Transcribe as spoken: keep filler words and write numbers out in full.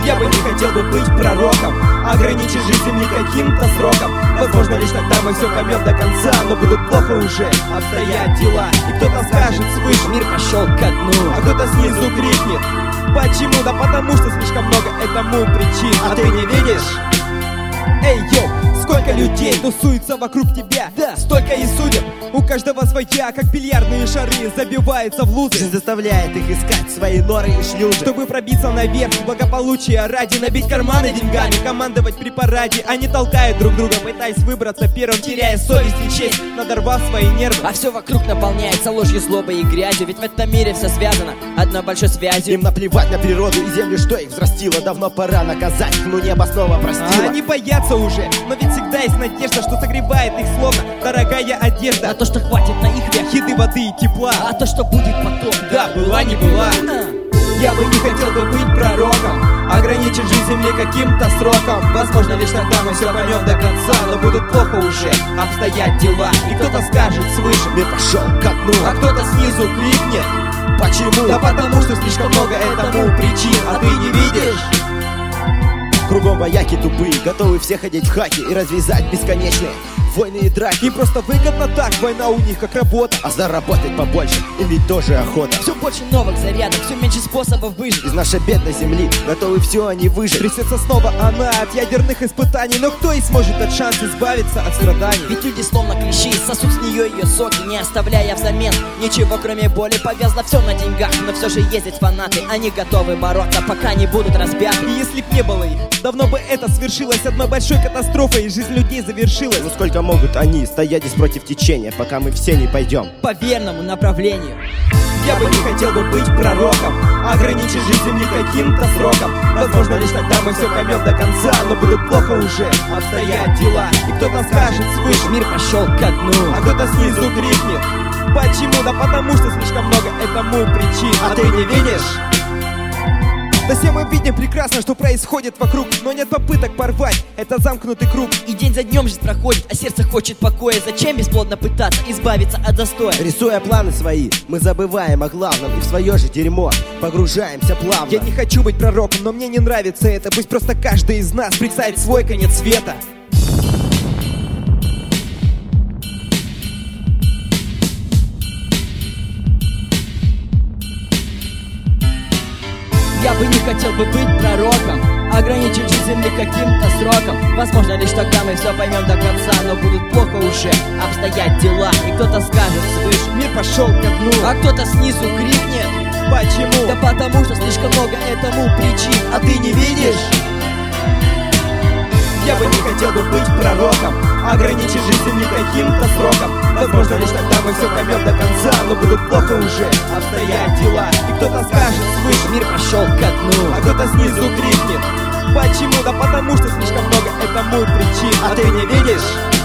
Я бы не хотел бы быть пророком, ограничить жизнь земли каким-то сроком. Возможно, лишь тогда мы все поймем до конца, но будут плохо уже обстоят дела. И кто-то скажет свыше: мир пошел ко дну. А кто-то снизу крикнет: почему? Да потому что слишком много этому причин. А ты не видишь? Эй, йоу! Сколько людей тусуется вокруг тебя, да, столько и судеб. У каждого своя, как бильярдные шары, забиваются в лузы. Жизнь заставляет их искать свои норы и шлюзы, чтобы пробиться наверх, благополучия ради, набить карманы деньгами, командовать при параде. Они толкают друг друга, пытаясь выбраться первым, теряя совесть и честь, надорвав свои нервы. А все вокруг наполняется ложью, злобой и грязью. Ведь в этом мире все связано одной большой связью. Им наплевать на природу и землю, что их взрастило. Давно пора наказать, но небо снова простило. А они боятся уже, но ведь всегда есть надежда, что согревает их словно дорогая одежда. А то, что хватит на их век еды, воды и тепла. А то, что будет потом, да, была не была. Я бы не хотел бы быть пророком, ограничить жизнь земли каким-то сроком. Возможно, лишь тогда мы все поймем до конца, но будут плохо уже обстоят дела. И кто-то скажет свыше: мир пошел ко дну. А кто-то снизу крикнет: почему? Да потому что слишком много этому причин. А ты не видишь? Кругом вояки тупые, готовы все ходить в хаки и развязать бесконечные войны и драки. Им просто выгодно так, война у них как работа. А заработать побольше им ведь тоже охота. Все больше новых зарядок, все меньше способов выжить. Из нашей бедной земли готовы все они выжить. Трясется снова она от ядерных испытаний, но кто и сможет дать шанс избавиться от страданий? Ведь люди словно клещи сосут с нее ее соки, не оставляя взамен ничего кроме боли. Повязло все на деньгах, но все же ездят фанаты. Они готовы бороться, пока не будут разбяты. И если б не было их, давно бы это свершилось одной большой катастрофой, и жизнь людей завершилась. Ну сколько могут они стоять здесь против течения, пока мы все не пойдем по верному направлению? Я бы не хотел бы быть пророком, ограничить жизнь земли каким-то сроком. Возможно, лишь тогда мы все поймем до конца, но будут плохо уже обстоят дела. И кто-то скажет свыше: мир пошел ко дну. А кто-то снизу крикнет: почему? Да потому что слишком много этому причин. А ты не видишь? Да все мы видим прекрасно, что происходит вокруг, но нет попыток порвать, это замкнутый круг. И день за днем жизнь проходит, а сердце хочет покоя. Зачем бесплодно пытаться избавиться от застоя? Рисуя планы свои, мы забываем о главном и в свое же дерьмо погружаемся плавно. Я не хочу быть пророком, но мне не нравится это. Пусть просто каждый из нас представит свой конец света. Я бы не хотел бы быть пророком, ограничить жизнь земли каким-то сроком. Возможно, лишь тогда мы все поймем до конца, но будут плохо уже обстоять дела. И кто-то скажет свыше: мир пошел ко дну. А кто-то снизу крикнет: почему? Да потому что слишком много этому причин. А ты не видишь? Я бы не хотел бы быть пророком, ограничить жизнь земли каким-то сроком. Возможно, лишь тогда мы все поймем до конца, но будут плохо уже обстоят дела. И кто-то скажет свыше: мир пошел ко дну. А кто-то снизу крикнет: почему? Да потому что слишком много этому причин. А ты не видишь?